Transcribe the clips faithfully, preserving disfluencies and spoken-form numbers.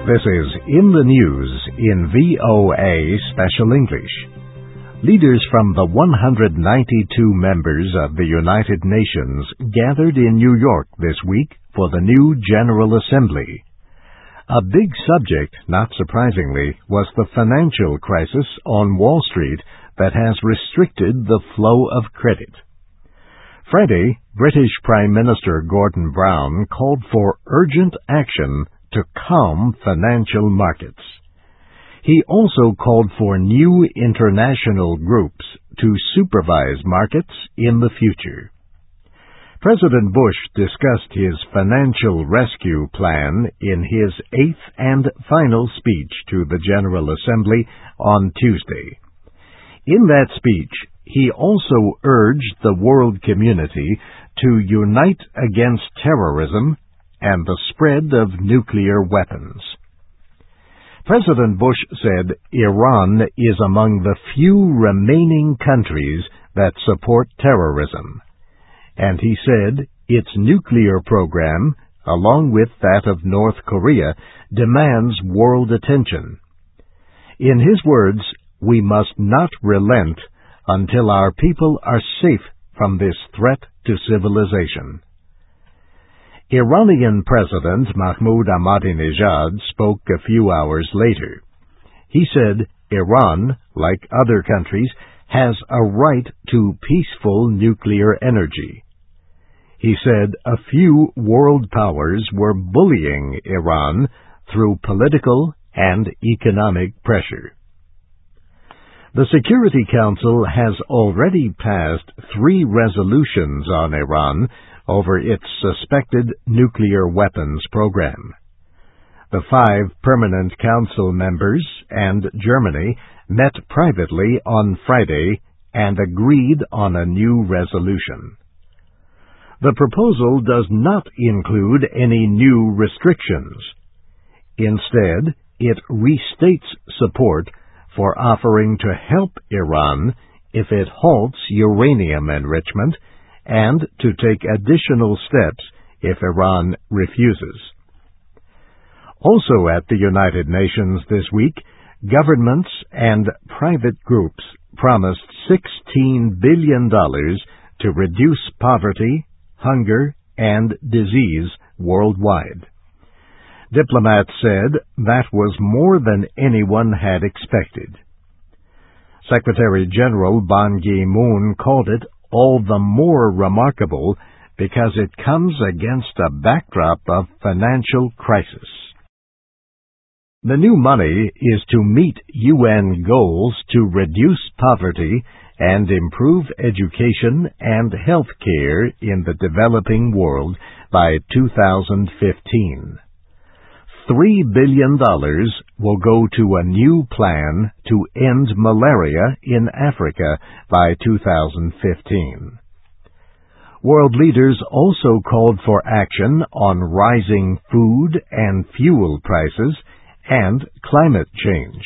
This is In the News in V O A Special English. Leaders from the one hundred ninety-two members of the United Nations gathered in New York this week for the new General Assembly. A big subject, not surprisingly, was the financial crisis on Wall Street that has restricted the flow of credit. Friday, British Prime Minister Gordon Brown called for urgent action to calm financial markets. He also called for new international groups to supervise markets in the future. President Bush discussed his financial rescue plan in his eighth and final speech to the General Assembly on Tuesday. In that speech, he also urged the world community to unite against terrorism and the spread of nuclear weapons. President Bush said Iran is among the few remaining countries that support terrorism, and he said its nuclear program, along with that of North Korea, demands world attention. In his words, we must not relent until our people are safe from this threat to civilization. Iranian President Mahmoud Ahmadinejad spoke a few hours later. He said Iran, like other countries, has a right to peaceful nuclear energy. He said a few world powers were bullying Iran through political and economic pressure. The Security Council has already passed three resolutions on Iran over its suspected nuclear weapons program. The five permanent council members and Germany met privately on Friday and agreed on a new resolution. The proposal does not include any new restrictions. Instead, it restates support for offering to help Iran if it halts uranium enrichment and to take additional steps if Iran refuses. Also at the United Nations this week, governments and private groups promised sixteen billion dollars to reduce poverty, hunger, and disease worldwide. Diplomats said that was more than anyone had expected. Secretary General Ban Ki-moon called it all the more remarkable because it comes against a backdrop of financial crisis. The new money is to meet U N goals to reduce poverty and improve education and health care in the developing world by two thousand fifteen. Three billion dollars will go to a new plan to end malaria in Africa by two thousand fifteen. World leaders also called for action on rising food and fuel prices and climate change.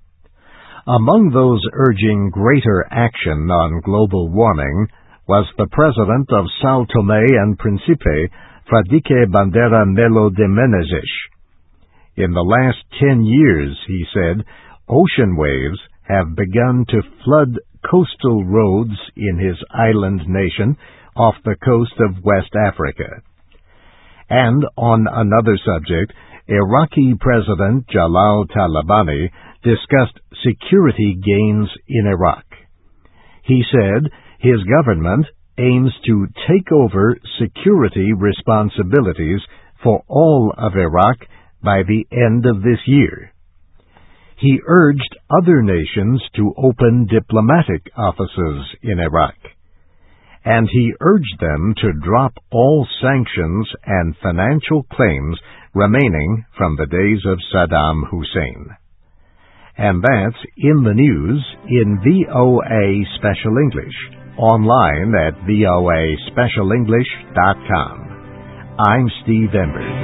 Among those urging greater action on global warming was the president of São Tomé and Príncipe, Fradique Bandeira Melo de Menezes. In the last ten years, he said, ocean waves have begun to flood coastal roads in his island nation off the coast of West Africa. And on another subject, Iraqi President Jalal Talabani discussed security gains in Iraq. He said his government aims to take over security responsibilities for all of Iraq by the end of this year. He urged other nations to open diplomatic offices in Iraq, and he urged them to drop all sanctions and financial claims remaining from the days of Saddam Hussein. And that's In the News in V O A Special English, online at V O A special english dot com. I'm Steve Embers.